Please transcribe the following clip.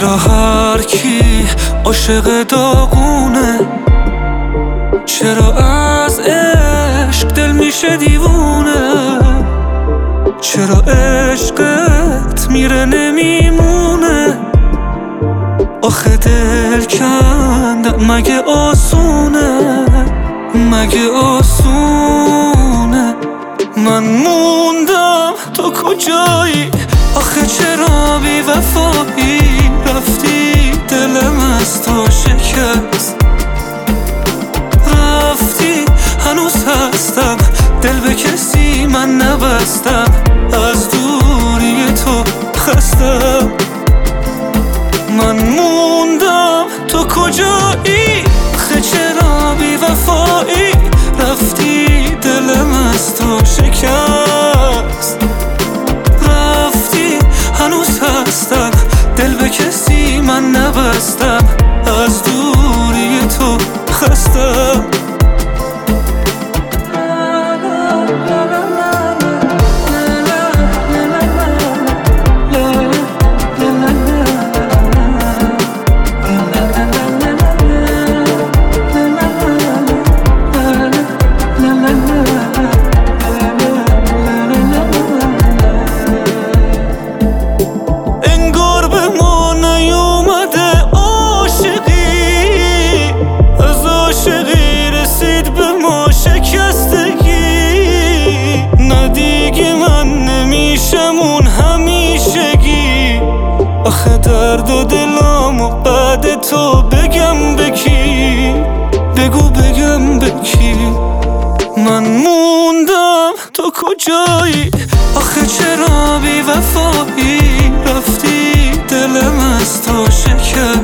چرا هر کی عاشق داغونه؟ چرا از عشق دل میشه دیوونه؟ چرا عشقت میره نمیمونه؟ آخه دل کندن مگه آسونه؟ مگه آسونه؟ من موندم تو کجایی؟ آخه چرا بی وفایی رفتی؟ دلم از تو شکست رفتی، هنوز هستم دل به کسی من نبستم، از دوری تو خستم. من موندم تو کجایی؟ آخه چرا بی وفایی رفتی؟ دلم از تو شکست رفتی، هنوز هستم دل به کسی من نبستم، از دوری تو خستم. آخه درد و دلامو بعد تو بگم به کی؟ بگو بگم به کی؟ من موندم تو کجایی؟ آخه چرا بی وفایی رفتی؟ دلم از تو شکست